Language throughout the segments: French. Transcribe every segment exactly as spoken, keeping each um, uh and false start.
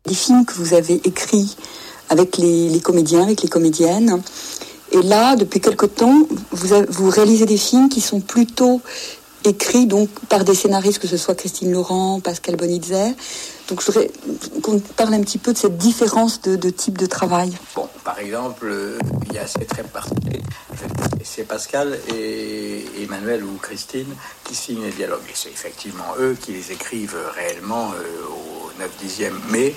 des films que vous avez écrits avec les, les comédiens, avec les comédiennes. Et là, depuis quelque temps, vous, avez, vous réalisez des films qui sont plutôt écrits donc, par des scénaristes, que ce soit Christine Laurent, Pascal Bonitzer. Donc je voudrais qu'on parle un petit peu de cette différence de, de type de travail. Bon, par exemple, il y a cette répartie. C'est Pascal et Emmanuel ou Christine qui signent les dialogues. Et c'est effectivement eux qui les écrivent réellement euh, au neuf dixième. Mais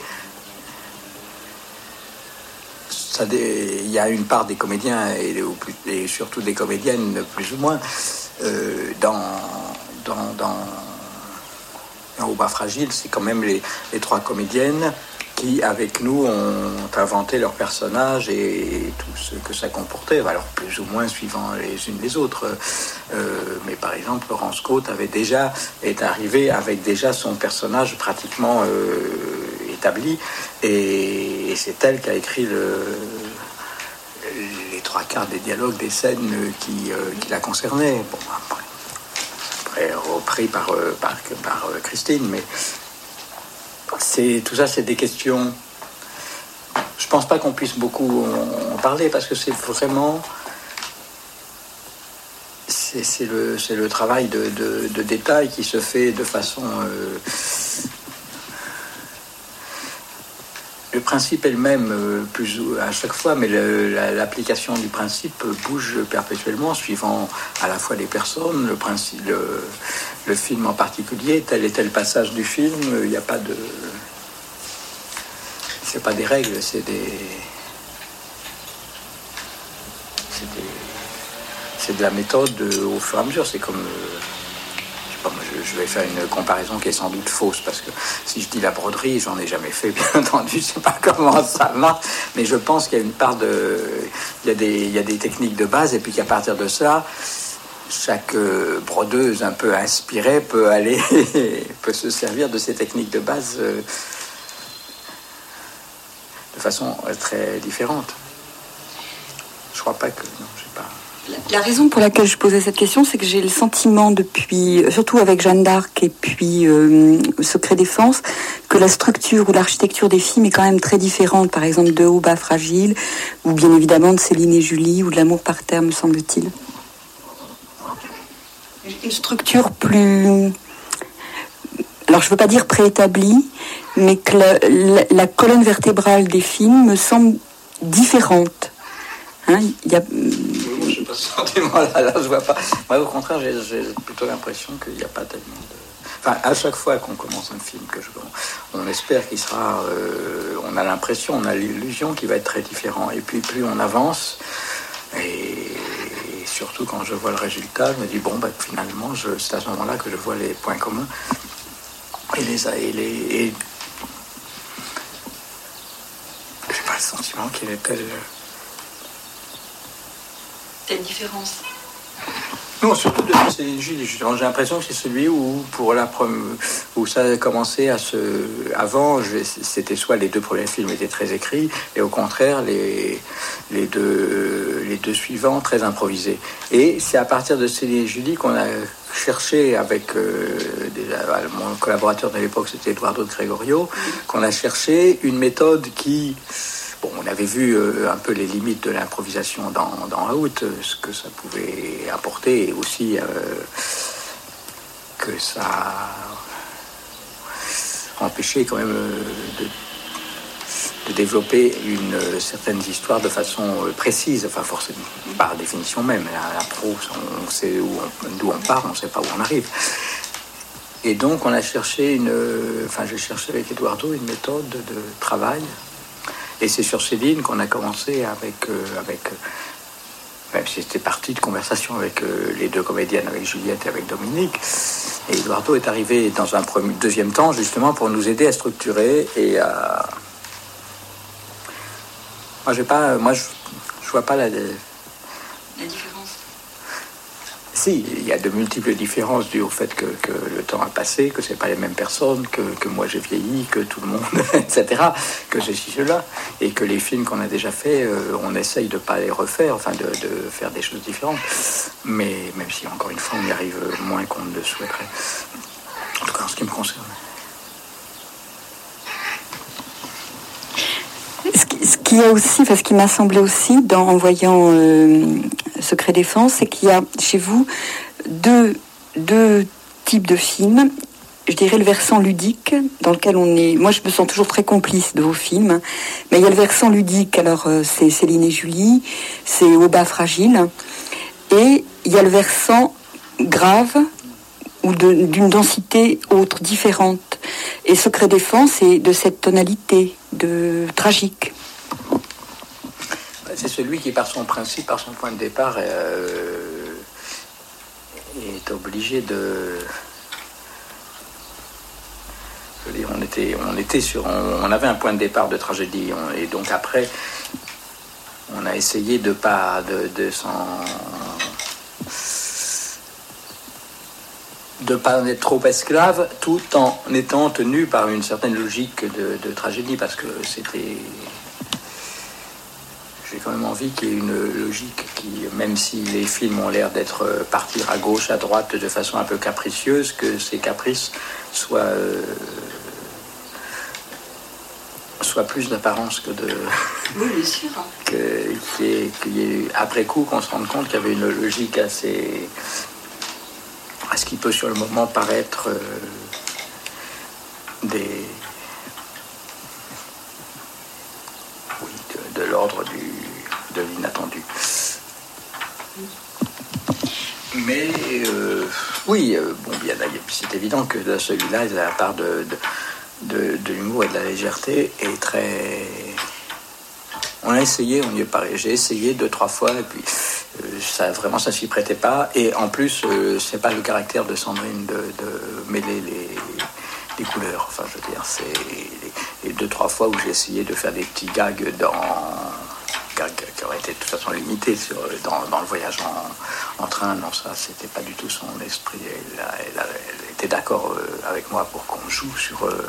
ça, il y a une part des comédiens et, et surtout des comédiennes plus ou moins euh, dans... dans, dans Au bas fragile, c'est quand même les, les trois comédiennes qui, avec nous, ont inventé leurs personnages et tout ce que ça comportait, alors plus ou moins suivant les unes les autres. Euh, mais par exemple, Laurence Côte avait déjà, est arrivée avec déjà son personnage pratiquement euh, établi, et, et c'est elle qui a écrit le, les trois quarts des dialogues, des scènes qui, euh, qui la concernaient. Bon, après, repris par, par, par Christine, mais c'est, tout ça, c'est des questions. Je pense pas qu'on puisse beaucoup en parler parce que c'est vraiment. C'est, c'est, le, c'est le travail de, de, de détail qui se fait de façon. Euh, Le principe est le même euh, plus à chaque fois, mais le, la, l'application du principe bouge perpétuellement, suivant à la fois les personnes, le principe, le, le film en particulier, tel et tel passage du film. Il n'y a pas de, c'est pas des règles, c'est des, c'est des, c'est de la méthode au fur et à mesure. C'est comme euh, je vais faire une comparaison qui est sans doute fausse, parce que si je dis la broderie, j'en ai jamais fait, bien entendu, je sais pas comment ça marche, mais je pense qu'il y a une part de... Il y a des, il y a des techniques de base, et puis qu'à partir de ça, chaque brodeuse un peu inspirée peut aller, peut se servir de ces techniques de base de façon très différente. Je crois pas que... Non, je sais pas... La raison pour laquelle je posais cette question, c'est que j'ai le sentiment depuis, surtout avec Jeanne d'Arc et puis euh, Secret Défense, que la structure ou l'architecture des films est quand même très différente, par exemple de Haut bas fragile, ou bien évidemment de Céline et Julie, ou de L'amour par terre, me semble-t-il. Une structure plus... Alors je ne veux pas dire préétablie, mais que la, la, la colonne vertébrale des films me semble différente. Hein, il y a... Je n'ai pas ce sentiment-là, là, je vois pas. Moi, au contraire, j'ai, j'ai plutôt l'impression qu'il n'y a pas tellement de... Enfin, à chaque fois qu'on commence un film, que je... on espère qu'il sera... Euh, on a l'impression, on a l'illusion qu'il va être très différent. Et puis, plus on avance, et, et surtout quand je vois le résultat, je me dis, bon, bah, finalement, je... c'est à ce moment-là que je vois les points communs. Et les... Et les et... J'ai pas le sentiment qu'il est tel... Quelle différence? Non, surtout de Céline Julie. J'ai l'impression que c'est celui où, pour la première, où ça a commencé à se. Avant, je, c'était soit les deux premiers films étaient très écrits, et au contraire, les, les, deux, les deux suivants très improvisés. Et c'est à partir de Céline Julie qu'on a cherché avec euh, déjà, mon collaborateur de l'époque, c'était Eduardo de Gregorio, qu'on a cherché une méthode qui. Bon, on avait vu euh, un peu les limites de l'improvisation dans, dans Out, euh, ce que ça pouvait apporter, et aussi euh, que ça empêchait quand même euh, de, de développer une euh, certaine histoire de façon euh, précise, enfin forcément, par définition même. La, la prose, on sait où on, d'où on part, on ne sait pas où on arrive. Et donc on a cherché une... Euh, enfin, j'ai cherché avec Eduardo une méthode de travail. Et c'est sur Céline qu'on a commencé avec, euh, avec euh, même si c'était partie de conversation avec euh, les deux comédiennes, avec Juliette et avec Dominique. Et Eduardo est arrivé dans un premier, deuxième temps, justement, pour nous aider à structurer et à... Moi, j'ai pas, moi, je, je vois pas la... La différence. Si, il y a de multiples différences dues au fait que, que le temps a passé, que c'est pas les mêmes personnes, que, que moi j'ai vieilli, que tout le monde, et cetera, que ceci, cela, et que les films qu'on a déjà faits, euh, on essaye de pas les refaire, enfin de, de faire des choses différentes. Mais même si, encore une fois, on y arrive moins qu'on ne le souhaiterait. En tout cas, en ce qui me concerne. ce qui a aussi, enfin, ce qui m'a semblé aussi dans, en voyant euh, Secret Défense, c'est qu'il y a chez vous deux, deux types de films. Je dirais le versant ludique, dans lequel on est... Moi, je me sens toujours très complice de vos films. Mais il y a le versant ludique, alors euh, c'est Céline et Julie, c'est Au bas fragile. Et il y a le versant grave, ou de, d'une densité autre, différente. Et Secret Défense est de cette tonalité, de tragique. C'est celui qui, par son principe, par son point de départ, euh, est obligé de... Je veux dire, on était, on était sur... On, on avait un point de départ de tragédie. On, et donc après, on a essayé de pas... de, de s'en... de ne pas être trop esclave, tout en étant tenu par une certaine logique de, de tragédie, parce que c'était... J'ai quand même envie qu'il y ait une logique qui, même si les films ont l'air d'être partir à gauche, à droite, de façon un peu capricieuse, que ces caprices soient, euh, soient plus d'apparence que de... Oui, bien sûr. Que, qu'il y ait, qu'il y ait, après coup, qu'on se rende compte qu'il y avait une logique assez... à ce qui peut sur le moment paraître euh, des... Oui, de, de l'ordre du, de l'inattendu. Mais euh, oui, euh, bon, bien, c'est évident que de celui-là, la part de, de, de, de l'humour et de la légèreté est très... On a essayé, on y est pareil. J'ai essayé deux, trois fois, et puis euh, ça, vraiment, ça s'y prêtait pas. Et en plus, euh, c'est pas le caractère de Sandrine de, de mêler les, les couleurs. Enfin, je veux dire, c'est les, les deux, trois fois où j'ai essayé de faire des petits gags dans... gags qui auraient été de toute façon limités sur, dans, dans le voyage en, en train. Non, ça, c'était pas du tout son esprit. Elle, elle, elle était d'accord euh, avec moi pour qu'on joue sur... Euh,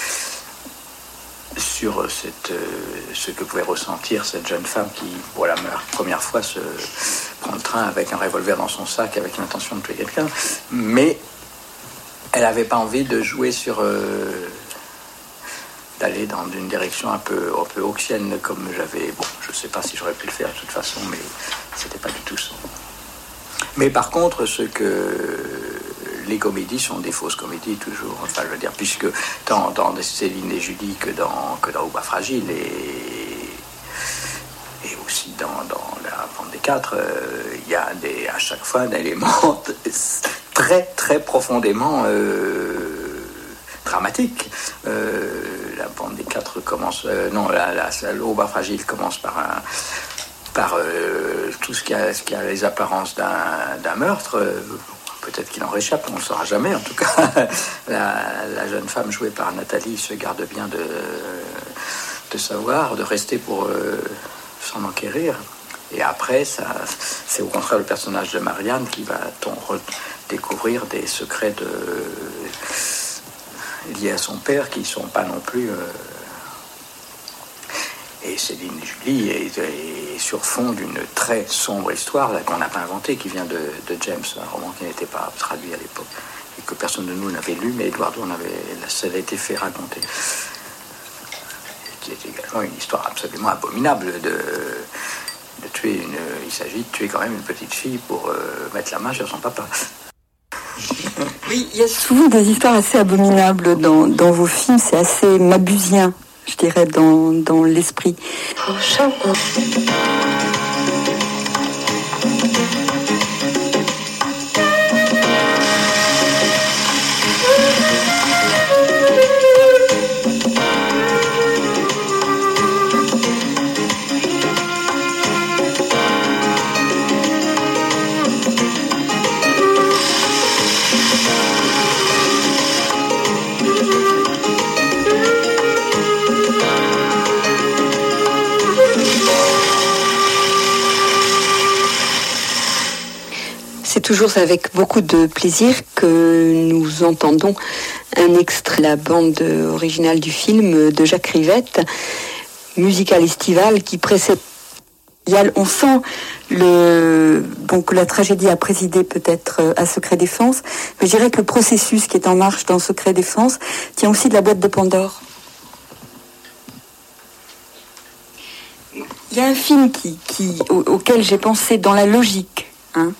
sur cette, euh, ce que pouvait ressentir cette jeune femme qui, pour la première fois, se prend le train avec un revolver dans son sac, avec l'intention de tuer quelqu'un. Mais elle n'avait pas envie de jouer sur... Euh, d'aller dans une direction un peu, un peu auxienne, comme j'avais... Bon, je ne sais pas si j'aurais pu le faire de toute façon, mais c'était pas du tout ça. Mais par contre, ce que... Les comédies sont des fausses comédies, toujours. Enfin, je veux dire, puisque tant dans Céline et Julie que dans, que dans Au bas fragile et, et aussi dans, dans La bande des quatre, il euh, y a des, à chaque fois un élément très, très profondément euh, dramatique. Euh, la bande des quatre commence... Euh, non, la, la, la, Au bas fragile commence par un... par euh, tout ce qui, a, ce qui a les apparences d'un, d'un meurtre. Euh, Peut-être qu'il en réchappe, on ne le saura jamais. En tout cas, la, la jeune femme jouée par Nathalie se garde bien de, de savoir, de rester pour euh, s'en enquérir. Et après, ça, c'est au contraire le personnage de Marianne qui va découvrir des secrets de, liés à son père qui ne sont pas non plus... Euh, Et Céline et Julie est, est sur fond d'une très sombre histoire là, qu'on n'a pas inventée, qui vient de, de James, un roman qui n'était pas traduit à l'époque et que personne de nous n'avait lu, mais Eduardo en avait, ça a été fait raconter. Et qui est également une histoire absolument abominable de, de tuer une... Il s'agit de tuer quand même une petite fille pour euh, mettre la main sur son papa. Oui, il y a souvent des histoires assez abominables dans, dans vos films, c'est assez mabusien. Je dirais, dans, dans l'esprit. C'est toujours avec beaucoup de plaisir que nous entendons un extrait de la bande originale du film de Jacques Rivette, musical estival qui précède. On sent le, bon, que la tragédie a présidé peut-être à Secret Défense, mais je dirais que le processus qui est en marche dans Secret Défense tient aussi de la boîte de Pandore. il y a un film qui, qui, au, auquel j'ai pensé dans la logique, hein,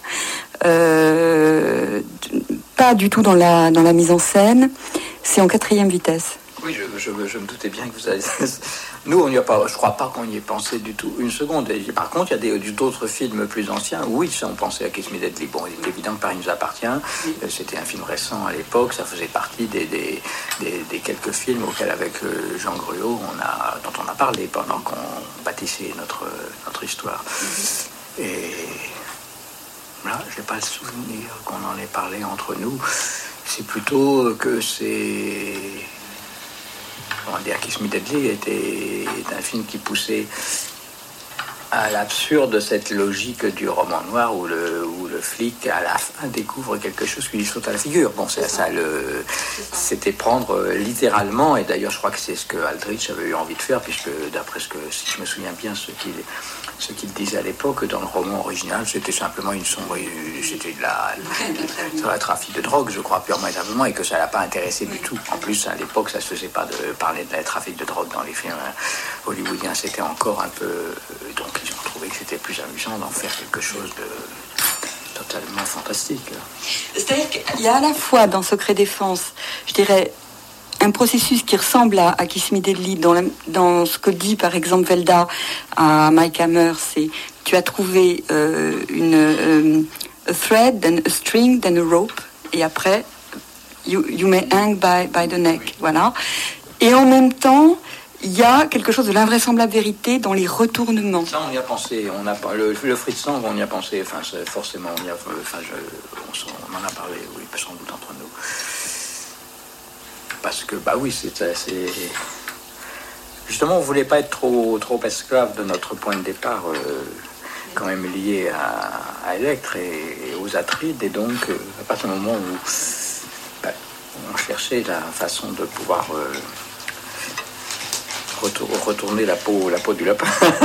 euh, pas du tout dans la, dans la mise en scène, c'est En quatrième vitesse. Oui, je, je, je me doutais bien que vous allez... Nous, on n'y a pas, je ne crois pas qu'on y ait pensé du tout une seconde. Et par contre, il y a des, d'autres films plus anciens. Oui, ça, on pensait à Kiss Me Deadly. Bon, il est évident que Paris nous appartient. Oui. C'était un film récent à l'époque. Ça faisait partie des, des, des, des quelques films auxquels, avec Jean Gruau, on a, dont on a parlé pendant qu'on bâtissait notre, notre histoire. Mm-hmm. Et là, je n'ai pas le souvenir qu'on en ait parlé entre nous. C'est plutôt que c'est... On va dire Kiss Me Deadly était un film qui poussait à l'absurde cette logique du roman noir où le, où le flic à la fin découvre quelque chose qui lui saute à la figure. Bon, c'est, ça, le, c'était prendre littéralement, et d'ailleurs je crois que c'est ce que Aldrich avait eu envie de faire, puisque d'après ce que, si je me souviens bien, ce qu'il, ce qu'il disait à l'époque dans le roman original, c'était simplement une sombre, c'était de la, de la trafic de drogue, je crois, purement et simplement, et que ça l'a pas intéressé du tout. En plus, à l'époque, ça se faisait pas de parler de la trafic de drogue dans les films hollywoodiens, c'était encore un peu, donc ils ont trouvé que c'était plus amusant d'en faire quelque chose de totalement fantastique. C'est-à-dire qu'il y a à la fois dans Secret Défense, je dirais, un processus qui ressemble à, à Kiss Me Deadly dans, la, dans ce que dit par exemple Velda à Mike Hammer, c'est tu as trouvé euh, une euh, a thread, then a string, then a rope, et après you, you may hang by, by the neck, oui. Voilà. Et en même temps, il y a quelque chose de l'invraisemblable vérité dans les retournements. Ça, on y a pensé. On a le, le Fritz Lang, on y a pensé. Enfin, forcément, on y a. Enfin, je, on, on en a parlé. Oui, sans doute entre nous. Parce que, bah oui, c'est, c'est justement, on voulait pas être trop, trop esclave de notre point de départ, euh, quand même lié à, à Electre et, et aux Atrides, et donc, euh, à partir du moment où bah, on cherchait la façon de pouvoir euh, retourner la peau, la peau du lapin.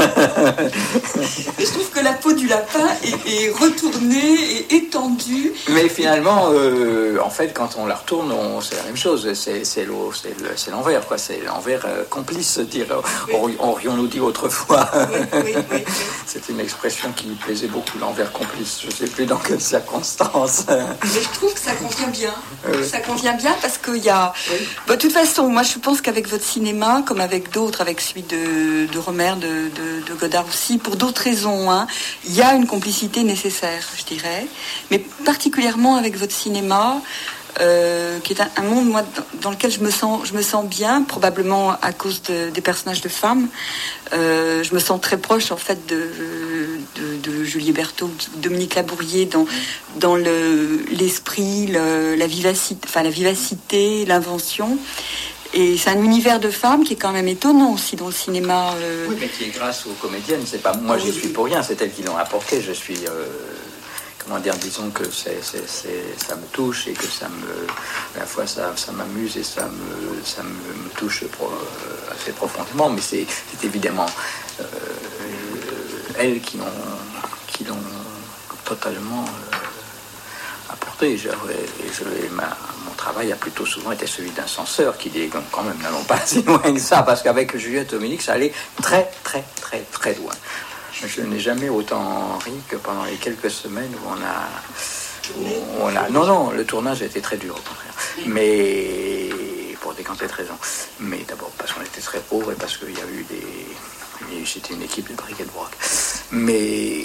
Je trouve que la peau du lapin est, est retournée et étendue. Mais finalement, euh, en fait, quand on la retourne, on, c'est la même chose. C'est, c'est, l'eau, c'est, le, c'est l'envers, quoi. C'est l'envers euh, complice, dire. Oui. On, on nous dit autrefois. Oui, oui, oui, oui. C'est une expression qui plaisait beaucoup, l'envers complice. Je ne sais plus dans quelles circonstances. Mais je trouve que ça convient bien. Oui. Ça convient bien parce qu'il y a... Oui. Bah, de toute façon, moi, je pense qu'avec votre cinéma, comme avec d'autres, avec celui de, de Romer, de, de, de Godard aussi, pour d'autres raisons, hein, il y a une complicité nécessaire, je dirais, mais particulièrement avec votre cinéma, euh, qui est un, un monde, moi, dans, dans lequel je me sens, je me sens bien, probablement à cause de, des personnages de femmes. Euh, je me sens très proche, en fait, de, de, de Julie Berthaud, de Dominique Labourier, dans, dans le, l'esprit, le, la vivacité, enfin la vivacité, l'invention. Et c'est un univers de femmes qui est quand même étonnant aussi dans le cinéma. Euh... Oui, mais qui est grâce aux comédiennes. C'est pas moi, j'y suis pour rien. C'est elles qui l'ont apporté. Je suis, euh, comment dire, disons que c'est, c'est, c'est, ça me touche et que ça me, à la fois ça, ça m'amuse et ça me, ça me, me touche pro, euh, assez profondément. Mais c'est, c'est évidemment euh, elles qui l'ont, qui l'ont totalement euh, apporté. Je, et je, et ma, mon travail a plutôt souvent été celui d'un censeur qui dit quand même n'allons pas si loin que ça, parce qu'avec Juliette Dominique ça allait très très très très loin. Je n'ai jamais autant ri que pendant les quelques semaines où on a, où on a non non le tournage a été très dur au contraire, mais pour des quantités de raisons, mais d'abord parce qu'on était très pauvres et parce qu'il y a eu des, c'était une équipe de bric et de broc, mais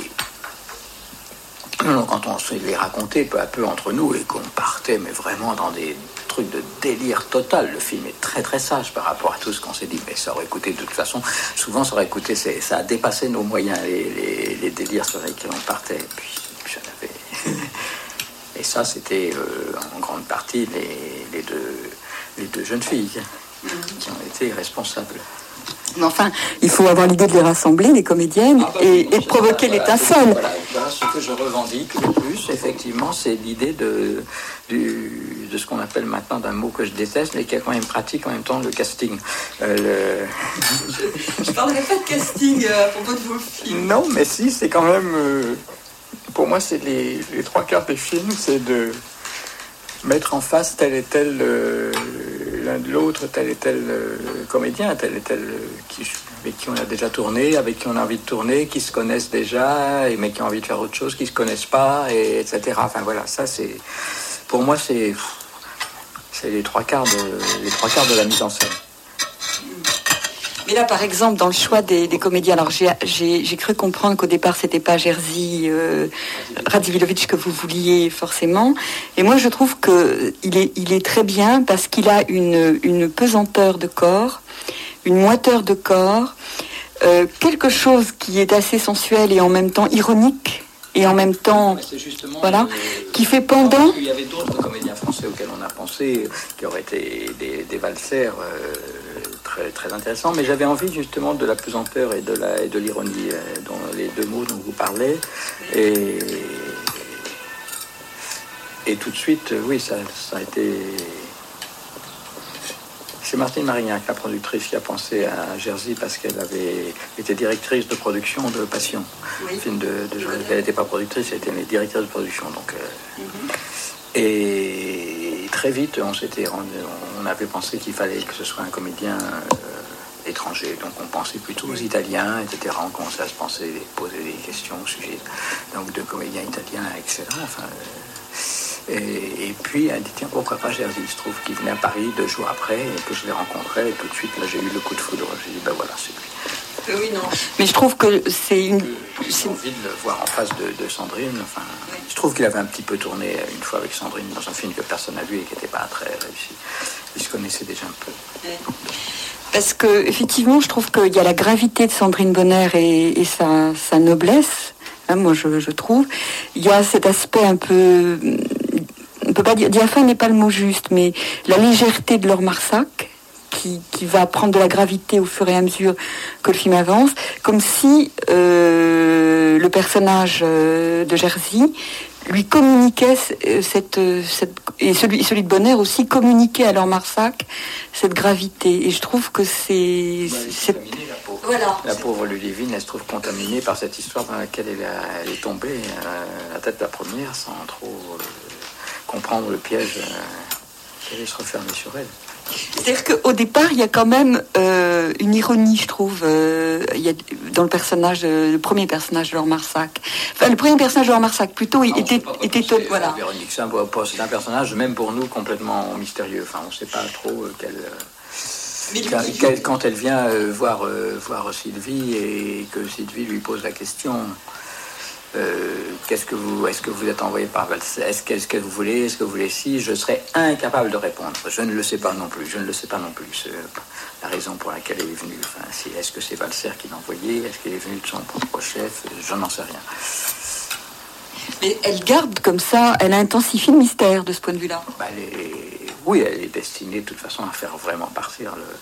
non, quand on se les racontait peu à peu entre nous et qu'on partait, mais vraiment dans des trucs de délire total, le film est très très sage par rapport à tout ce qu'on s'est dit, mais ça aurait coûté de toute façon, souvent ça aurait coûté, c'est, ça a dépassé nos moyens, les, les, les délires sur lesquels on partait, et puis, puis ça avait... Et ça, c'était euh, en grande partie les, les, deux, les deux jeunes filles qui ont été responsables. Mais enfin, il faut avoir l'idée de les rassembler, les comédiennes, ah bah, et, et de provoquer voilà, l'étincelle. Voilà, voilà, ce que je revendique le plus, effectivement, c'est l'idée de, du, de ce qu'on appelle maintenant d'un mot que je déteste, mais qui est quand même pratique en même temps, le casting. Euh, le... Je ne parlerai pas de casting euh, à propos de vos films. Non, mais si, c'est quand même... Euh, pour moi, c'est les, les trois quarts des films, c'est de mettre en face tel et tel... Euh, l'autre tel et tel euh, comédien, tel et tel euh, qui, avec qui on a déjà tourné, avec qui on a envie de tourner, qui se connaissent déjà, et, mais qui ont envie de faire autre chose, qui se connaissent pas, et, etc. Enfin voilà, ça c'est, pour moi c'est, c'est les trois quarts de, les trois quarts de la mise en scène. Mais là, par exemple, dans le choix des, des comédiens, alors j'ai, j'ai, j'ai cru comprendre qu'au départ, c'était pas Jerzy euh, Radziwiłowicz que vous vouliez forcément. Et moi, je trouve que il est, il est très bien parce qu'il a une, une pesanteur de corps, une moiteur de corps, euh, quelque chose qui est assez sensuel et en même temps ironique. Et en même temps, voilà, euh, qui fait pendant. Il y avait d'autres comédiens français auxquels on a pensé, qui auraient été des, des valsers euh, très, très intéressants, mais j'avais envie justement de la pesanteur et de, la, et de l'ironie, euh, dont les deux mots dont vous parlez. Et, et tout de suite, oui, ça, ça a été. C'est Martine Marignac, la productrice, qui a pensé à Jerzy parce qu'elle avait été directrice de production de Passion. Oui. Film de, de elle n'était pas productrice, elle était directrice de production. Donc, euh, mm-hmm. Et très vite, on s'était rendu, on avait pensé qu'il fallait que ce soit un comédien euh, étranger. Donc on pensait plutôt aux Italiens, et cetera. On commençait à se penser, poser des questions au sujet donc, de comédiens italiens excellents. Enfin, euh, Et, et puis elle dit tiens pourquoi pas Jerzy. Il se trouve qu'il venait à Paris deux jours après et que je l'ai rencontré et tout de suite là j'ai eu le coup de foudre. J'ai dit ben voilà c'est lui. Oui non. Mais je trouve que c'est une. J'ai envie de le voir en face de, de Sandrine. Enfin, oui. Je trouve qu'il avait un petit peu tourné une fois avec Sandrine dans un film que personne n'a vu et qui n'était pas très réussi. Ils se connaissaient déjà un peu. Oui. Parce que effectivement je trouve qu'il y a la gravité de Sandrine Bonnaire et, et sa, sa noblesse. Hein, moi je, je trouve. Il y a cet aspect un peu. On peut pas dire, diaphane n'est pas le mot juste, mais la légèreté de Laure Marsac, qui, qui va prendre de la gravité au fur et à mesure que le film avance, comme si euh, le personnage euh, de Jerzy lui communiquait cette, cette et celui, celui de Bonnaire aussi communiquait à Laure Marsac cette gravité. Et je trouve que c'est, bah, c'est... La pauvre, voilà. La pauvre Ludivine, elle se trouve contaminée par cette histoire dans laquelle elle, a, elle est tombée à la tête la première sans trop euh, comprendre le piège euh, qui allait se refermer sur elle. C'est-à-dire qu'au départ, il y a quand même euh, une ironie, je trouve, euh, il y a, dans le personnage, euh, le premier personnage de Laure Marsac. Enfin, le premier personnage de Laure Marsac, plutôt, il était... était c'est, voilà. Véronique, c'est un, c'est un personnage, même pour nous, complètement mystérieux. Enfin, on ne sait pas trop euh, quel... Euh, quand, quel, quand elle vient euh, voir, euh, voir Sylvie et que Sylvie lui pose la question... Euh, qu'est-ce que vous, est-ce que vous êtes envoyé par Valser, est-ce que, est-ce que vous voulez, est-ce que vous voulez si, je serais incapable de répondre. Je ne le sais pas non plus, je ne le sais pas non plus. C'est la raison pour laquelle elle est venue. Enfin, c'est, est-ce que c'est Valser qui l'a envoyé, est-ce qu'elle est venue de son propre chef, je n'en sais rien. Mais elle garde comme ça, elle intensifie le mystère de ce point de vue-là. Bah, elle est, oui, elle est destinée de toute façon à faire vraiment partir le,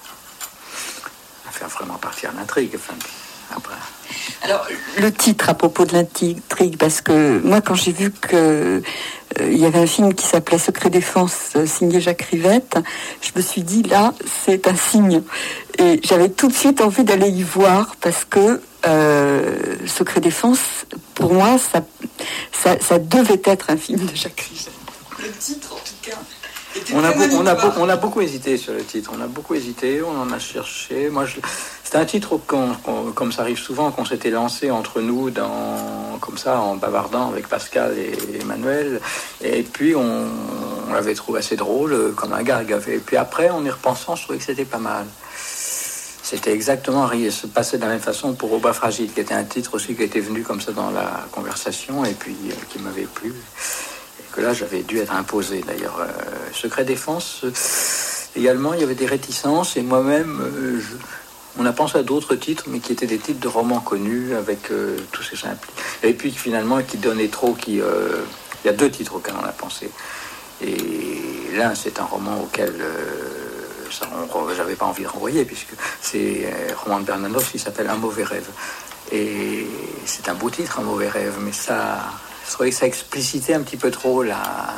à faire vraiment partir l'intrigue. Enfin, après. Alors, le titre à propos de l'intrigue, parce que moi, quand j'ai vu que euh, il y avait un film qui s'appelait Secret Défense, euh, signé Jacques Rivette, je me suis dit, là, c'est un signe. Et j'avais tout de suite envie d'aller y voir, parce que euh, Secret Défense, pour moi, ça, ça, ça devait être un film de Jacques Rivette. Le titre, en tout cas... On a, beau, on, a beau, on a beaucoup hésité sur le titre, on a beaucoup hésité, on en a cherché. Moi, je, c'était un titre, qu'on, qu'on, comme ça arrive souvent, qu'on s'était lancé entre nous, dans, comme ça, en bavardant avec Pascal et Emmanuel. Et puis, on, on l'avait trouvé assez drôle, comme un gag. Et puis après, en y repensant, je trouvais que c'était pas mal. C'était exactement, se passait de la même façon pour Au bas fragile, qui était un titre aussi qui était venu comme ça dans la conversation et puis euh, qui m'avait plu. Que là j'avais dû être imposé d'ailleurs. Euh, Secret Défense, euh, également il y avait des réticences et moi-même euh, je, on a pensé à d'autres titres mais qui étaient des titres de romans connus avec euh, tout ce que ça implique. Et puis finalement qui donnaient trop, qui euh, il y a deux titres auxquels on a pensé. Et l'un c'est un roman auquel euh, ça, on, j'avais pas envie de renvoyer puisque c'est un roman de Bernanos qui s'appelle Un mauvais rêve. Et c'est un beau titre, Un mauvais rêve, mais ça... Je trouvais que ça explicitait un petit peu trop la...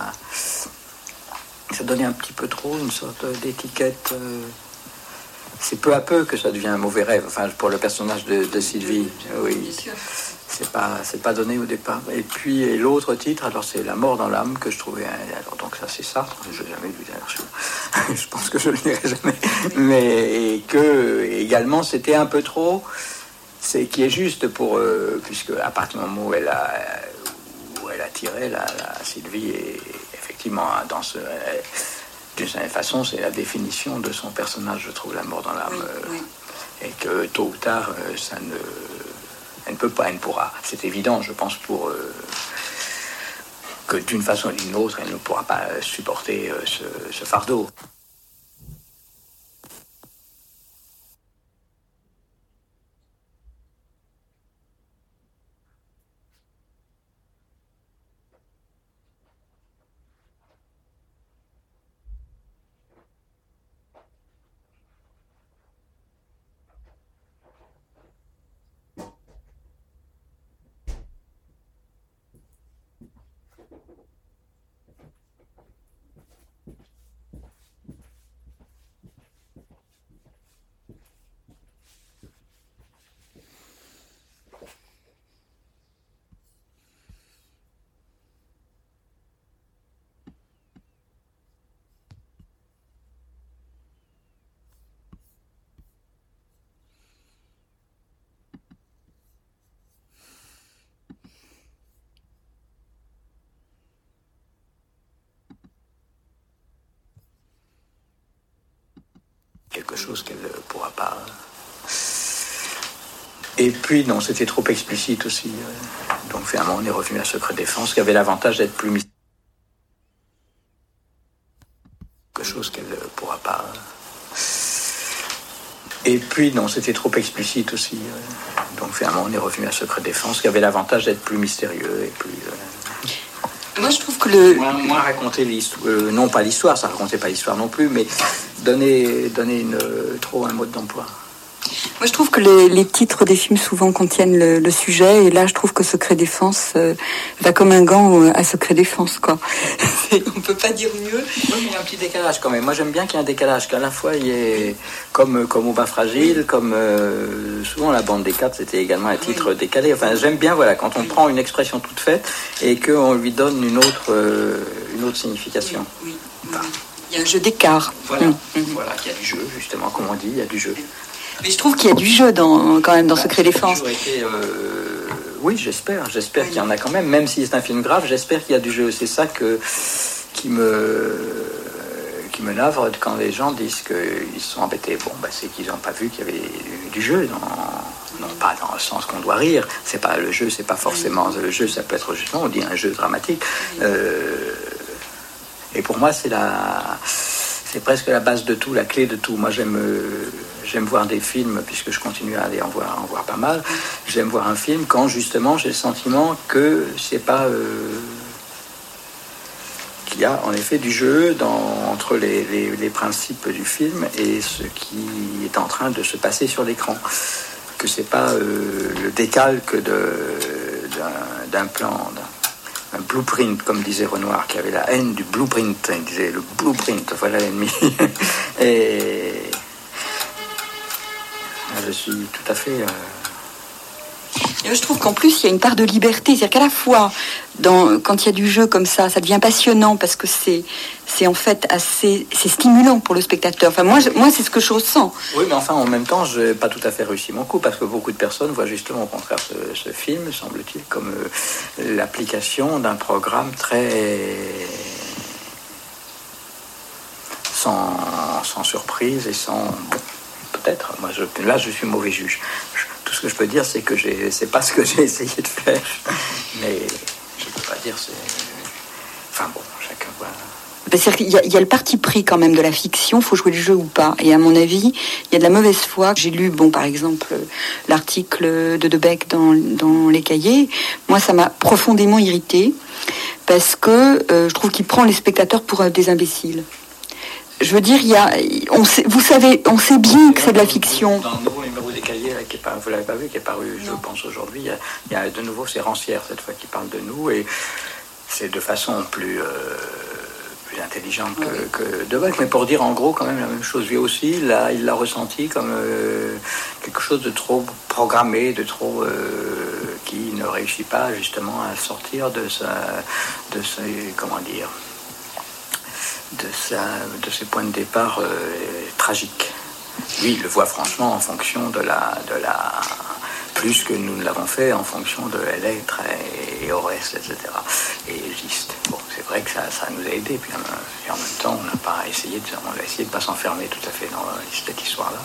Ça donnait un petit peu trop une sorte d'étiquette. C'est peu à peu que ça devient un mauvais rêve. Enfin, pour le personnage de, de Sylvie, oui. C'est pas, c'est pas donné au départ. Et puis, et l'autre titre, alors c'est La mort dans l'âme que je trouvais... Alors, donc ça, c'est Sartre. Je n'ai jamais vu d'ailleurs. je pense que je ne le dirai jamais, mais et que également c'était un peu trop, c'est qui est juste pour, euh, puisque à partir du moment où elle a, où elle a tiré, la, la Sylvie est effectivement dans ce, elle, d'une certaine façon, c'est la définition de son personnage, je trouve, la mort dans l'âme, oui, oui. Et que tôt ou tard, ça ne, elle ne peut pas, elle ne pourra. C'est évident, je pense, pour euh, que d'une façon ou d'une autre, elle ne pourra pas supporter euh, ce, ce fardeau. Quelque chose qu'elle ne pourra pas. Et puis, non, c'était trop explicite aussi. Donc, finalement, on est revenu à Secret Défense, qui avait l'avantage d'être plus mystérieux. Quelque chose qu'elle ne pourra pas. Et puis, non, c'était trop explicite aussi. Donc, finalement, on est revenu à Secret Défense, qui avait l'avantage d'être plus mystérieux et plus. Moi, je trouve que le... Moi, moi raconter l'histoire, euh, non pas l'histoire, ça racontait pas l'histoire non plus, mais donner, donner une, euh, trop un mode d'emploi. Moi, je trouve que les, les titres des films souvent contiennent le, le sujet, et là, je trouve que Secret Défense euh, va comme un gant à Secret Défense, quoi. On peut pas dire mieux. Oui, mais il y a un petit décalage quand même. Moi, j'aime bien qu'il y ait un décalage, qu'à la fois, il y ait, comme, comme Au bas fragile, comme euh, souvent la bande des quatre, c'était également un titre oui. décalé. Enfin, j'aime bien, voilà, quand on oui. prend une expression toute faite et qu'on lui donne une autre, euh, une autre signification. Oui, oui, enfin, oui. Il y a un jeu d'écart. Voilà, mmh. voilà, qu'il y a du jeu, justement, comme on dit, il y a du jeu. Mais je trouve qu'il y a du jeu dans, quand même dans bah, Secret Défense. Été, euh, oui, j'espère, j'espère oui. qu'il y en a quand même, même si c'est un film grave, j'espère qu'il y a du jeu. C'est ça que, qui me, qui me navre quand les gens disent qu'ils se sont embêtés. Bon, bah, c'est qu'ils n'ont pas vu qu'il y avait du jeu, dans, non pas dans le sens qu'on doit rire. C'est pas le jeu, c'est pas forcément le jeu. Ça peut être justement, on dit un jeu dramatique. Euh, et pour moi, c'est la. C'est presque la base de tout, la clé de tout. Moi, j'aime, euh, j'aime voir des films, puisque je continue à aller en voir, en voir pas mal. J'aime voir un film quand, justement, j'ai le sentiment que c'est pas... Euh, qu'il y a, en effet, du jeu dans, entre les, les, les principes du film et ce qui est en train de se passer sur l'écran. Que c'est pas euh, le décalque de, d'un, d'un plan... D'un, un blueprint, comme disait Renoir, qui avait la haine du blueprint. Il disait le blueprint, voilà l'ennemi. Et je suis tout à fait... Euh... Et je trouve qu'en plus, il y a une part de liberté. C'est-à-dire qu'à la fois, dans, quand il y a du jeu comme ça, ça devient passionnant parce que c'est, c'est en fait assez... C'est stimulant pour le spectateur. Enfin, moi, je, moi, c'est ce que je ressens. Oui, mais enfin, en même temps, je n'ai pas tout à fait réussi mon coup parce que beaucoup de personnes voient justement au contraire ce, ce film, semble-t-il, comme euh, l'application d'un programme très... sans, sans surprise et sans... Bon, peut-être, moi, je, là, je suis mauvais juge. Je, Tout ce que je peux dire, c'est que j'ai, c'est pas ce que j'ai essayé de faire. Mais je peux pas dire, c'est... Enfin bon, chacun voit... C'est-à-dire qu'il y a, il y a le parti pris quand même de la fiction, faut jouer le jeu ou pas. Et à mon avis, il y a de la mauvaise foi. J'ai lu, bon, par exemple, l'article de Debec dans, dans Les Cahiers. Moi, ça m'a profondément irritée parce que euh, je trouve qu'il prend les spectateurs pour euh, des imbéciles. Je veux dire, il y a, on sait, vous savez, on sait bien que c'est de la fiction. Dans le nouveau numéro des Cahiers, là, qui est pas, vous l'avez pas vu, qui est paru, je non. pense aujourd'hui, il y, a, il y a de nouveau, c'est Rancière cette fois qui parle de nous, et c'est de façon plus, euh, plus intelligente que, oui. que Debec, mais pour dire en gros quand même la même chose. Lui aussi, là, il l'a ressenti comme euh, quelque chose de trop programmé, de trop euh, qui ne réussit pas justement à sortir de sa, de sa, comment dire. de, sa, de ses points de départ euh, tragiques. Lui, il le voit franchement en fonction de la, de la... plus que nous ne l'avons fait en fonction de Electre et, et Oreste, et cetera. Et Egiste. Bon, c'est vrai que ça, ça nous a aidés. Puis, et en même temps, on n'a pas essayé de, on a essayé de ne pas s'enfermer tout à fait dans cette histoire-là.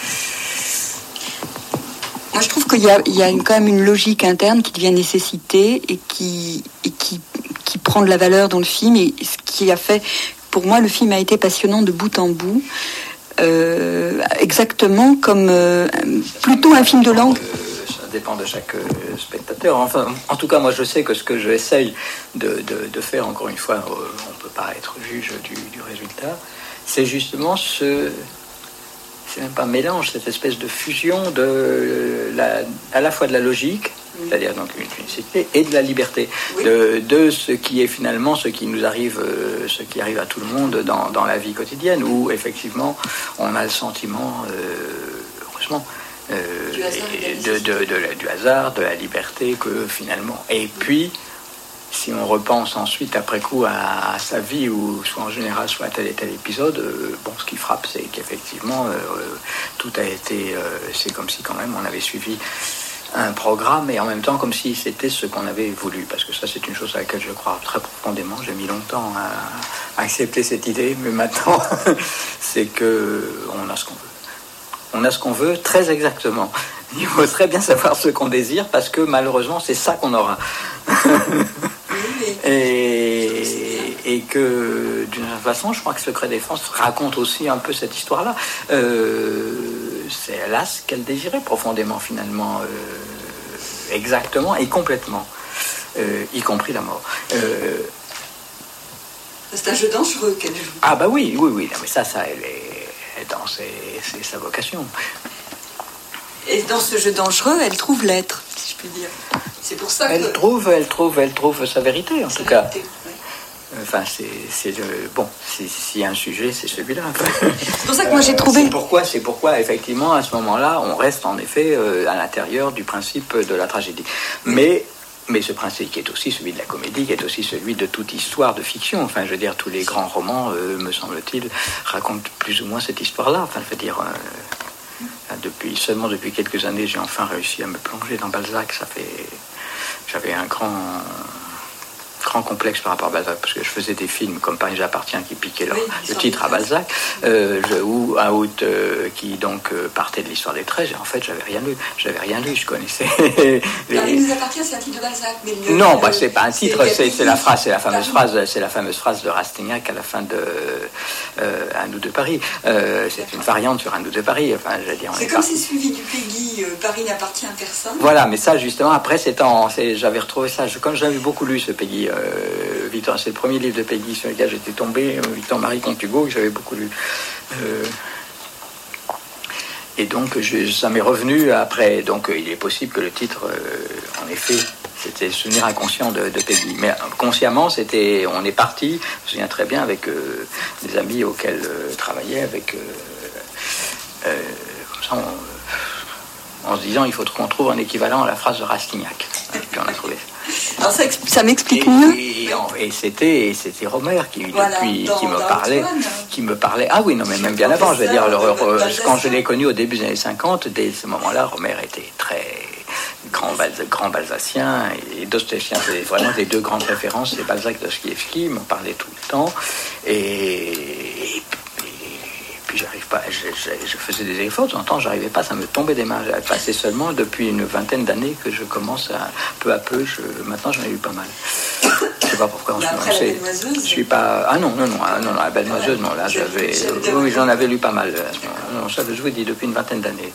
Moi, je trouve qu'il y a, il y a une, quand même une logique interne qui devient nécessité et qui, et qui, qui prend de la valeur dans le film. Et ce qui a fait, pour moi, le film a été passionnant de bout en bout. Euh, exactement comme euh, plutôt un film de langue. Ça dépend de chaque spectateur. Enfin, en tout cas, moi, je sais que ce que j'essaye de, de, de faire, encore une fois, on ne peut pas être juge du, du résultat, c'est justement ce... c'est même pas un mélange, cette espèce de fusion de la, à la fois de la logique, oui. C'est-à-dire donc une unicité, et de la liberté, oui. de, de ce qui est finalement ce qui nous arrive, euh, ce qui arrive à tout le monde dans, dans la vie quotidienne, où effectivement on a le sentiment, euh, heureusement, euh, du, hasard, de, de, de, de, du hasard, de la liberté que finalement. Et puis, si on repense ensuite, après coup, à, à sa vie, ou soit en général, soit à tel et tel épisode, euh, bon, ce qui frappe, c'est qu'effectivement, euh, tout a été... Euh, c'est comme si, quand même, on avait suivi un programme, et en même temps, comme si c'était ce qu'on avait voulu. Parce que ça, c'est une chose à laquelle je crois très profondément. J'ai mis longtemps à, à accepter cette idée, mais maintenant, c'est qu'on a ce qu'on veut. On a ce qu'on veut très exactement. Il faut très bien savoir ce qu'on désire, parce que, malheureusement, c'est ça qu'on aura. Et, et que d'une certaine façon, je crois que Secret Défense raconte aussi un peu cette histoire-là. Euh, c'est là ce qu'elle désirait profondément, finalement, euh, exactement et complètement, euh, y compris la mort. Euh, c'est un jeu dangereux qu'elle joue. Ah bah oui, oui, oui, non, mais ça, ça, elle est, elle dans c'est, c'est sa vocation. Et dans ce jeu dangereux, elle trouve l'être, si je puis dire. C'est pour ça que... Elle trouve, elle trouve, elle trouve sa vérité, en sa tout vérité, cas. Oui. Enfin, c'est, c'est le... Bon, s'il y a un sujet, c'est celui-là. C'est pour ça que moi, j'ai trouvé... Euh, c'est, pourquoi, c'est pourquoi, effectivement, à ce moment-là, on reste, en effet, euh, à l'intérieur du principe de la tragédie. Oui. Mais... Mais ce principe qui est aussi celui de la comédie, qui est aussi celui de toute histoire de fiction. Enfin, je veux dire, tous les grands romans, euh, me semble-t-il, racontent plus ou moins cette histoire-là. Enfin, je veux dire... Euh, Depuis, seulement depuis quelques années, j'ai enfin réussi à me plonger dans Balzac. Ça fait, j'avais un grand, grand complexe par rapport à Balzac, parce que je faisais des films comme Paris appartient qui piquaient leur, oui, le titre à Balzac, euh, je, ou un autre euh, qui donc euh, partait de l'histoire des treize. Et en fait, j'avais rien lu. J'avais rien lu. Je connaissais. Les... Paris nous appartient, c'est un titre de Balzac. Mais le, non, le, bah, c'est pas un titre. C'est, c'est, c'est la phrase. C'est la fameuse Paris. phrase. C'est la fameuse phrase de Rastignac à la fin de euh, Un nous de Paris. Euh, c'est une variante sur Un nous de Paris. Enfin, je veux dire, c'est comme si suivi du Peggy. Euh, Paris n'appartient à personne. Voilà, mais ça justement après c'est en, c'est, j'avais retrouvé ça. Je, comme j'avais beaucoup lu ce Peggy. Euh, Victor, c'est le premier livre de Peggy sur lequel j'étais tombé, Victor Marie Comte Hugo, que j'avais beaucoup lu. Euh, et donc je, ça m'est revenu après. Donc il est possible que le titre, euh, en effet, c'était Souvenir inconscient de, de Peggy. Mais consciemment, c'était, on est parti, je me souviens très bien, avec euh, des amis auxquels euh, travaillait, avec euh, euh, comme ça, on, en se disant il faut qu'on trouve un équivalent à la phrase de Rastignac. Et puis on a trouvé ça. Alors ça, ça m'explique et, mieux. Et, et, et c'était, et c'était Romer qui, voilà, depuis, dans, qui me dans parlait, Antoine. qui me parlait. Ah oui, non, mais même bien avant. Je veux dire, le, le, quand je l'ai connu au début des années cinquante, dès ce moment-là, Romer était très grand, grand Balzacien, et Dostoïevski, c'est vraiment les deux grandes références, c'est Balzac et Dostoïevski, m'en parlait tout le temps. Et, et puis j'arrive pas, je, je, je faisais des efforts, de temps en temps j'arrivais pas, ça me tombait des mains. C'est seulement depuis une vingtaine d'années que je commence à, peu à peu, je, maintenant j'en ai eu pas mal. Je sais pas pourquoi on se lance. Je suis pas. Ah non, non, non, ah, non, non, la Belle Noiseuse, non, là j'avais. Oui, j'en avais lu pas mal. Non, ça, je vous dis, depuis une vingtaine d'années.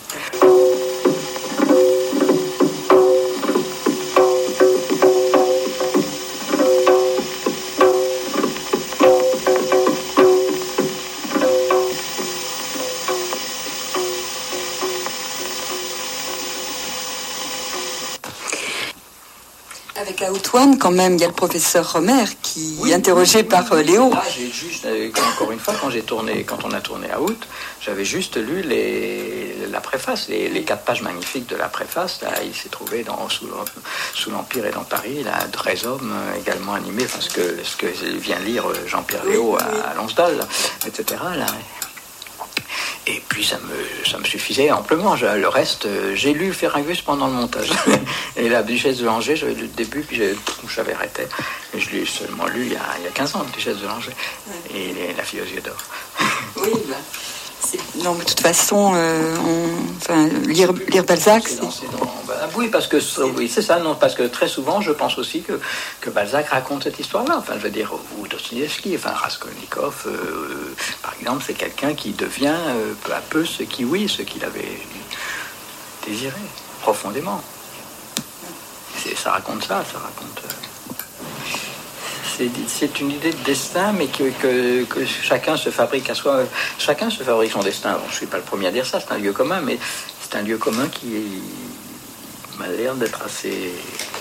Blackout One, quand même, il y a le professeur Romer qui oui, est interrogé oui, oui, par oui, Léo. Là, j'ai juste, encore une fois, quand, j'ai tourné, quand on a tourné à Août, j'avais juste lu les, la préface, les, les quatre pages magnifiques de la préface. Là, il s'est trouvé dans, sous, sous l'Empire et dans Paris, là, treize hommes également animés, enfin, ce que, ce que vient lire Jean-Pierre Léo à, à Lonsdal, et cetera. Là. Et puis ça me, ça me suffisait amplement. Je, le reste, euh, j'ai lu Ferragus pendant le montage. Et la Duchesse de Langeais, j'avais lu le début, puis j'avais arrêté. Et je l'ai seulement lu il y a, il y a quinze ans, la Duchesse de Langeais. Ouais. Et les, La fille aux yeux d'or. Oui, bah, non, mais de toute façon, euh, on, enfin, lire, lire Balzac, c'est... Dans, bah, oui, parce que oui, c'est ça, non, parce que très souvent, je pense aussi que, que Balzac raconte cette histoire-là. Enfin, je veux dire, ou Dostoïevski, enfin, Raskolnikov, euh, par exemple, c'est quelqu'un qui devient euh, peu à peu ce qui, oui, ce qu'il avait désiré profondément. C'est, ça raconte ça, ça raconte. Euh, C'est, c'est une idée de destin, mais que, que, que chacun se fabrique à soi. Chacun se fabrique son destin. Bon, je ne suis pas le premier à dire ça, c'est un lieu commun, mais c'est un lieu commun qui m'a l'air d'être assez...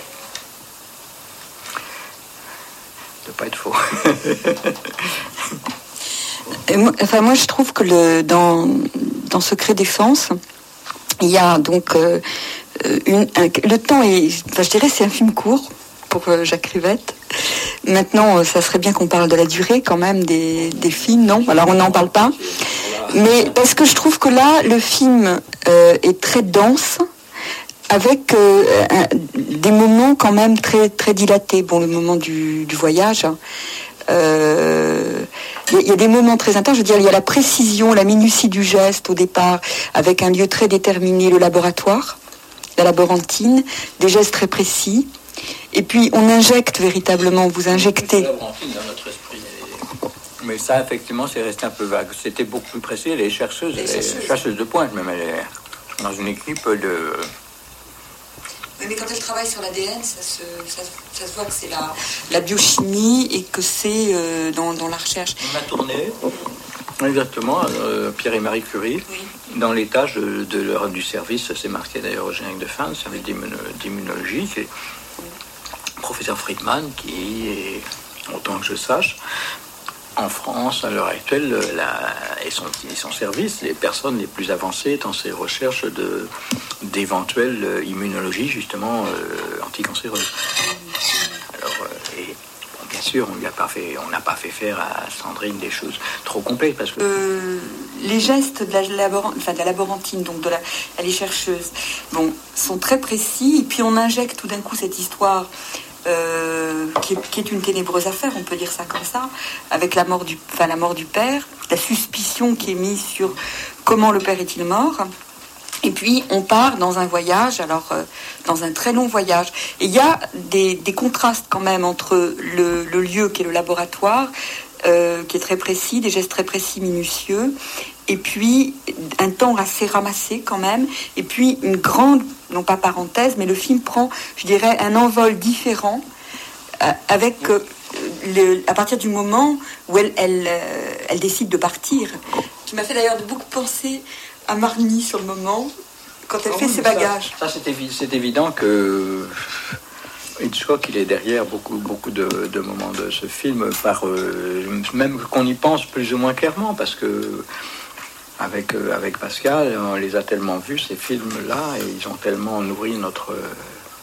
de pas être faux. Et moi, enfin, moi, je trouve que le, dans, dans Secret d'essence, il y a donc euh, une, un, le temps est... Enfin, je dirais c'est un film court pour euh, Jacques Rivette. Maintenant, ça serait bien qu'on parle de la durée quand même des, des films, non? Alors on n'en parle pas. Mais parce que je trouve que là, le film euh, est très dense, avec euh, un, des moments quand même très, très dilatés. Bon, le moment du, du voyage, euh, il y a des moments très intenses. Je veux dire, il y a la précision, la minutie du geste au départ, avec un lieu très déterminé, le laboratoire, la laborantine, des gestes très précis. Et puis on injecte véritablement, vous injectez. Dans notre esprit. Mais ça, effectivement, c'est resté un peu vague. C'était beaucoup plus précis. Les chercheuses, les chercheuses, les chercheuses de pointe, même, elles sont dans une équipe de. Oui, mais quand elles travaillent sur l'A D N, ça se, ça, ça se voit que c'est la, la biochimie et que c'est euh, dans, dans la recherche. On a tourné, exactement, euh, Pierre et Marie Curie, oui. Dans l'étage de, de leur, du service, c'est marqué d'ailleurs au générique de fin, le service d'immunologie, c'est professeur Friedman, qui est, autant que je sache, en France, à l'heure actuelle, la, et, son, et son service, les personnes les plus avancées dans ces recherches de, d'éventuelles immunologies, justement, euh, anticancéreuses. Alors, euh, et, bon, bien sûr, on n'a pas fait, on n'a pas fait faire à Sandrine des choses trop complexes, parce que... Euh, les gestes de la, labor, enfin, de la laborantine, donc de la, elle est chercheuse, bon, sont très précis, et puis on injecte tout d'un coup cette histoire... Euh, qui, est, qui est une ténébreuse affaire, on peut dire ça comme ça, avec la mort du, enfin, la mort du père, la suspicion qui est mise sur comment le père est-il mort, et puis on part dans un voyage, alors euh, dans un très long voyage, et il y a des, des contrastes quand même entre le, le lieu qui est le laboratoire, euh, qui est très précis, des gestes très précis, minutieux, et puis un temps assez ramassé quand même, et puis une grande, non pas parenthèse, mais le film prend, je dirais, un envol différent euh, avec euh, le, à partir du moment où elle, elle, euh, elle décide de partir, qui m'a fait d'ailleurs beaucoup penser à Marnie sur le moment, quand elle oh fait oui, ses bagages. Ça, ça c'est, évi- c'est évident que Hitchcock, il est derrière beaucoup, beaucoup de, de moments de ce film, par, euh, même qu'on y pense plus ou moins clairement, parce que Avec, euh, avec Pascal, on les a tellement vus, ces films-là, et ils ont tellement nourri notre, euh,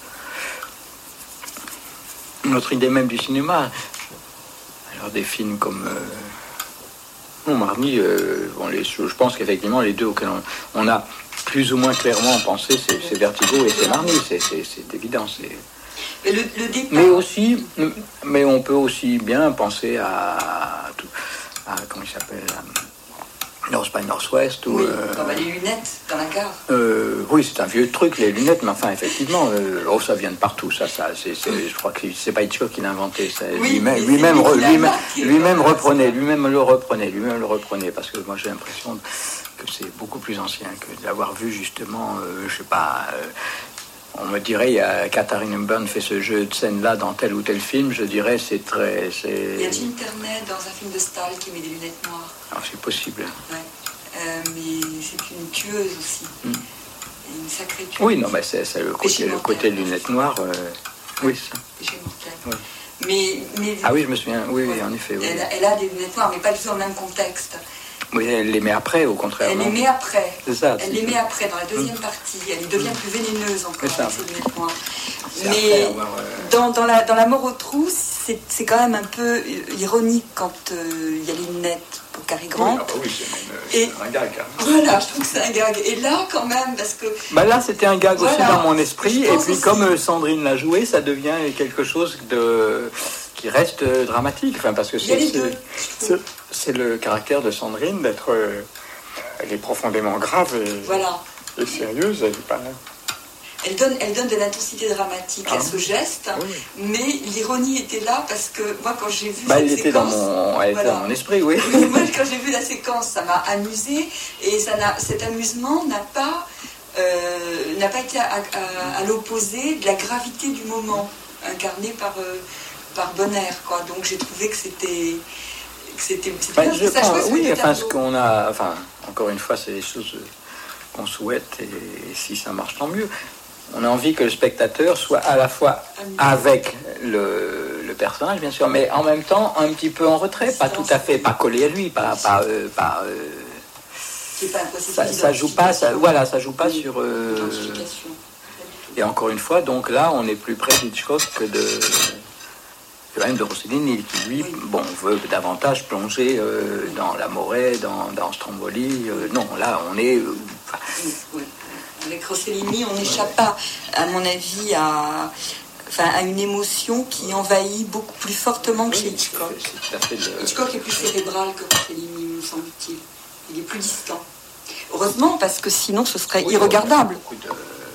notre idée même du cinéma. Alors des films comme... Euh, non, Marnie, euh, bon, les, je pense qu'effectivement, les deux auxquels on, on a plus ou moins clairement pensé, c'est, c'est Vertigo et c'est Marnie, c'est, c'est, c'est évident. C'est... Mais, le, le départ... mais, aussi, mais on peut aussi bien penser à... à, à comment il s'appelle à, North by Northwest ou oui, euh, dans les lunettes dans la gare. Euh, oui, c'est un vieux truc, les lunettes, mais enfin, effectivement, euh, oh, ça vient de partout, ça, ça, c'est, c'est, je crois que c'est pas Hitchcock qui l'a inventé, ça, oui, lui-même, lui-même, re, lui-même, lui-même reprenait, lui-même le reprenait, lui-même le reprenait, parce que moi j'ai l'impression que c'est beaucoup plus ancien que d'avoir vu justement, euh, je sais pas. Euh, on me dirait, il y a Katharine Hepburn fait ce jeu de scène-là dans tel ou tel film, je dirais, c'est très... C'est... Il y a Jim Terney dans un film de Stahl qui met des lunettes noires. Alors, c'est possible. Ouais. Euh, mais c'est une tueuse aussi. Mm. Une sacrée tueuse. Oui, non, mais c'est, c'est le côté, le côté lunettes noires. Euh... Oui, ça. Péché mortel. Oui. Mais, mais, ah oui, je me souviens. Oui, oui, en effet. Oui. Elle, elle a des lunettes noires, mais pas du tout dans le même contexte. Oui, elle les met après, au contraire. Elle non les met après. C'est ça. Elle les met ça. après, dans la deuxième mmh. partie. Elle devient mmh. plus vénéneuse encore avec ses lunettes noires. C'est mais avoir, euh... dans, dans, la, dans La mort aux trous, c'est, c'est quand même un peu ironique quand il euh, y a les lunettes pour Cary Grant. Oui, ah bah oui, c'est, même, c'est et, un gag. Hein. Voilà, je trouve que c'est un gag. Et là, quand même, parce que... Bah là, c'était un gag voilà, aussi dans mon esprit. Et puis, aussi. comme Sandrine l'a joué, ça devient quelque chose de... qui reste dramatique. Enfin, parce que c'est, c'est, c'est, c'est le caractère de Sandrine d'être... Euh, elle est profondément grave et, voilà. et sérieuse. Elle, pas... elle, donne, elle donne de l'intensité dramatique ah. à ce geste, oui. mais l'ironie était là parce que moi, quand j'ai vu bah, cette elle séquence... Était dans mon, elle voilà. était dans mon esprit, oui. Moi, quand j'ai vu la séquence, ça m'a amusée et ça n'a, cet amusement n'a pas, euh, n'a pas été à, à, à l'opposé de la gravité du moment, incarné par, euh, par Bonner, quoi. Donc j'ai trouvé que c'était... C'était, c'était bah, bien, je ça, pense, je oui, enfin, ce qu'on a, enfin, encore une fois, c'est des choses qu'on souhaite et, et si ça marche, tant mieux. On a envie que le spectateur soit à la fois avec le, le personnage, bien sûr, mais en même temps un petit peu en retrait, pas tout à fait, pas collé à lui, pas, pas, euh, pas euh, c'est pas un ça, ça joue pas, ça, voilà, ça joue pas oui. sur. Euh, et encore une fois, donc là, on est plus près d'Hitchcock que de. Même de Rossellini, qui lui, oui. bon, veut davantage plonger euh, dans la Morée, dans, dans Stromboli. Euh, non, là, on est. Euh, oui, oui. Avec Rossellini, on n'échappe pas, à mon avis, à, enfin, à une émotion qui envahit beaucoup plus fortement que oui, chez Hitchcock. C'est, c'est le... Hitchcock est plus cérébral que Rossellini, me semble-t-il. Il est plus distant. Heureusement, parce que sinon, ce serait oui, irregardable. De...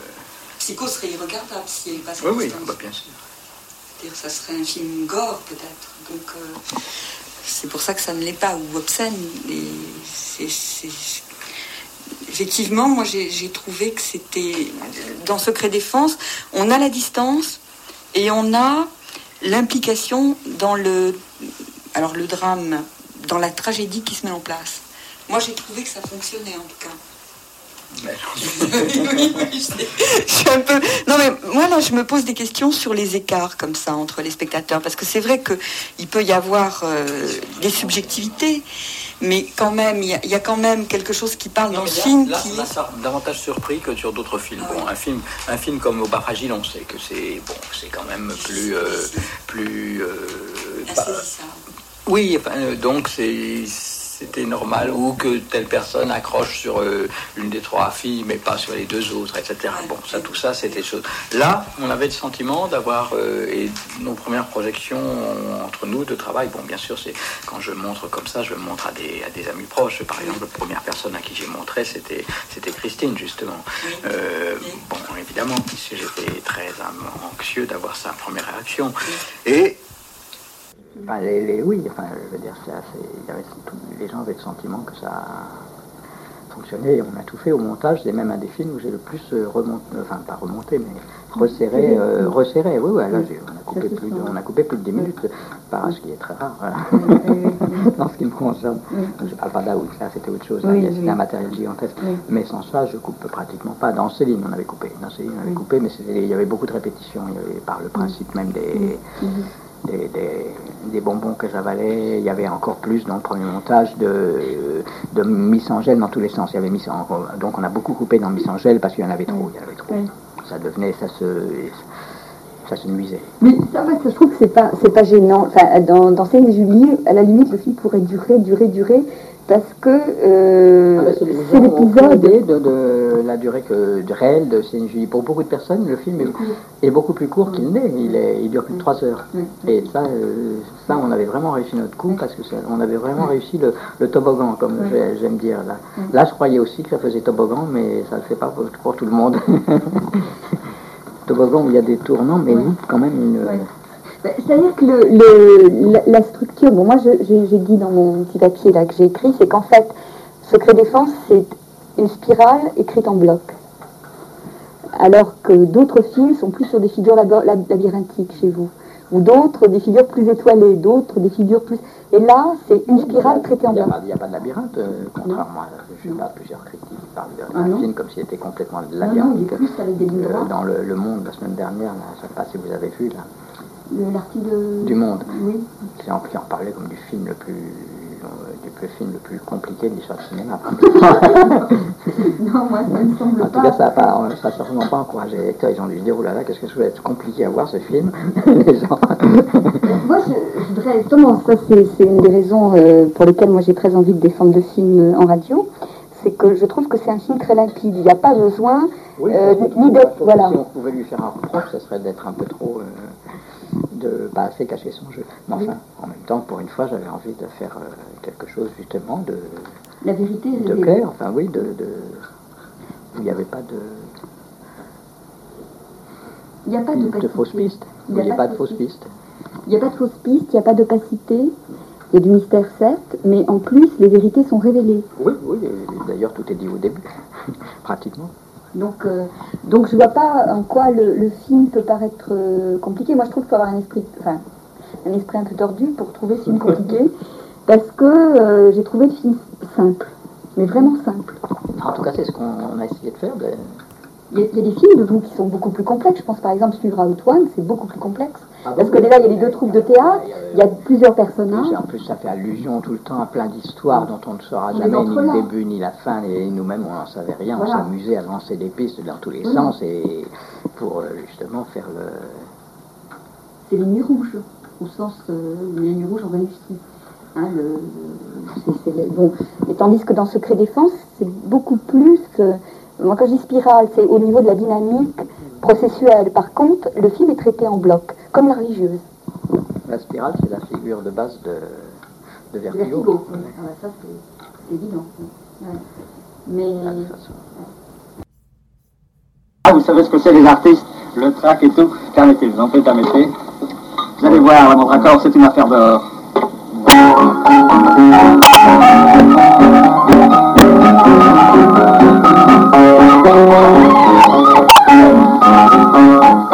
Psycho serait irregardable si elle passe. Oui, oui, bah, bien sûr. Ça serait un film gore peut-être, donc euh, c'est pour ça que ça ne l'est pas, ou obscène. Et c'est, c'est... Effectivement, moi j'ai, j'ai trouvé que c'était dans Secret Défense, on a la distance et on a l'implication dans le, alors le drame, dans la tragédie qui se met en place. Moi j'ai trouvé que ça fonctionnait en tout cas. Mais oui, oui, oui, je, je suis un peu. Non mais moi là, je me pose des questions sur les écarts comme ça entre les spectateurs, parce que c'est vrai que il peut y avoir euh, des subjectivités, mais quand même, il y, y a quand même quelque chose qui parle non, dans le là, film là, qui. Là, ça a davantage surpris que sur d'autres films. Ah, bon, oui. un film, un film comme Au bas fragile, on sait que c'est bon, c'est quand même plus, euh, plus. Euh, bah, oui, enfin, euh, donc c'est. C'était normal, ou que telle personne accroche sur euh, une des trois filles, mais pas sur les deux autres, et cetera. Bon, ça, tout ça, c'était des choses. Là, on avait le sentiment d'avoir, euh, et nos premières projections entre nous de travail, bon, bien sûr, c'est quand je montre comme ça, je montre à des, à des amis proches. Par exemple, la première personne à qui j'ai montré, c'était, c'était Christine, justement. Euh, bon, évidemment, puisque j'étais très anxieux d'avoir sa première réaction. Et Enfin, les, les, oui, enfin, je veux dire, c'est assez, il y avait tout, les gens avaient le sentiment que ça fonctionnait. On a tout fait au montage. C'est même un des films où j'ai le plus remonté, enfin pas remonté, mais resserré, euh, resserré. Oui, oui, là, j'ai, on a coupé plus, de, on a coupé plus de dix minutes, par ce qui est très rare, voilà. Dans ce qui me concerne. Je parle pas d'Aoud, ça c'était autre chose. Là, oui, c'était oui. un matériel gigantesque. Oui. Mais sans ça, je coupe pratiquement pas. Dans Céline, on avait coupé. Dans Céline, on avait oui. coupé, mais c'était, il y avait beaucoup de répétitions. Il y avait, par le principe même des. Oui. Des, des, des bonbons que j'avalais, il y avait encore plus dans le premier montage de, de Miss Angèle dans tous les sens. Il y avait Miss, donc on a beaucoup coupé dans Miss Angèle parce qu'il y en avait trop, il y en avait trop. Oui. Ça devenait, ça se, ça se nuisait. Mais ça, je trouve que c'est pas, c'est pas gênant. Enfin, dans, dans Céline et Julie, à la limite, le film pourrait durer, durer, durer. Parce que euh, ah ben c'est, c'est l'épisode de, de la durée que de réelle de Céline et Julie. Pour beaucoup de personnes, le film est, est beaucoup plus court qu'il n'est. Il, est, il dure plus de trois heures. Et ça, euh, ça, on avait vraiment réussi notre coup parce que ça, on avait vraiment réussi le, le toboggan, comme j'aime dire là. Là, je croyais aussi que ça faisait toboggan, mais ça ne le fait pas pour, pour tout le monde. Toboggan où il y a des tournants, mais oui, quand même une. C'est-à-dire que le, le, la, la structure, bon moi je, j'ai, j'ai dit dans mon petit papier là que j'ai écrit, c'est qu'en fait, Secret Défense, c'est une spirale écrite en bloc. Alors que d'autres films sont plus sur des figures labo- labyrinthiques chez vous. ou d'autres des figures plus étoilées, d'autres des figures plus... Et là, c'est une spirale traitée en bloc. Il n'y a pas de labyrinthe, euh, contrairement à je sais pas, plusieurs critiques qui parlent d'un ah film comme s'il était complètement labyrinthique. Non, non, il est plus avec des lignes droites. Euh, dans le, le Monde, la semaine dernière, là, je ne sais pas si vous avez vu, là. L'article de... Du Monde. Oui. Qui en, qui en parlait comme du film le plus... du plus film le plus compliqué de l'histoire du cinéma. Non, moi, ça me semble pas. En tout cas, ça n'a certainement pas encouragé les lecteurs. Ils ont dû se dire, oh là là, qu'est-ce que ça va être compliqué à voir ce film. Les gens... Moi, je, je voudrais justement, ça c'est une des raisons euh, pour lesquelles moi j'ai très envie de défendre le film en radio, c'est que je trouve que c'est un film très limpide. Il n'y a pas besoin oui, euh, ni d'être... Voilà. Si on pouvait lui faire un reproche, ce serait d'être un peu trop... Euh, de pas assez cacher son jeu. Mais enfin, oui. En même temps, pour une fois, j'avais envie de faire euh, quelque chose justement de... La vérité, de clair, enfin oui, de... de où il n'y avait pas de... Il n'y a pas de, de fausses pistes. Il n'y a, a pas de fausses pistes. Il n'y a pas de fausses pistes, il n'y a pas d'opacité, il y a du mystère certes, mais en plus, les vérités sont révélées. Oui, oui, d'ailleurs, tout est dit au début, pratiquement. Donc, euh, donc je ne vois pas en quoi le, le film peut paraître euh, compliqué. Moi, je trouve qu'il faut avoir un esprit, enfin, un esprit un peu tordu pour trouver ce film compliqué, parce que euh, j'ai trouvé le film simple, mais vraiment simple. En tout cas, c'est ce qu'on a essayé de faire. De... Il, y a, il y a des films de vous qui sont beaucoup plus complexes. Je pense par exemple Suivre à Outone, c'est beaucoup plus complexe. Ah bon, parce que déjà, il y a les deux troupes de théâtre, il y a plusieurs personnages. En plus, ça fait allusion tout le temps à plein d'histoires dont on ne saura on jamais ni le début ni la fin, et nous-mêmes, on n'en savait rien. Voilà. On s'amusait à lancer des pistes dans tous les oui. sens, et pour euh, justement faire le... C'est les lignes rouges, au sens euh, les lignes rouges en industrie. Hein, le, le, c'est, c'est, bon. Et tandis que dans Secret Défense, c'est beaucoup plus... Euh, moi, quand je dis spirale, c'est au niveau de la dynamique processuelle. Par contre, le film est traité en bloc, comme la religieuse. La spirale, c'est la figure de base de, de Vertigo. Vertigo. Oui. Ah, ça, c'est évident. Ouais. Mais... Ah, vous savez ce que c'est les artistes, le trac et tout. Permettez, vous en faites, permettez. Vous allez voir, votre accord, c'est une affaire d'or.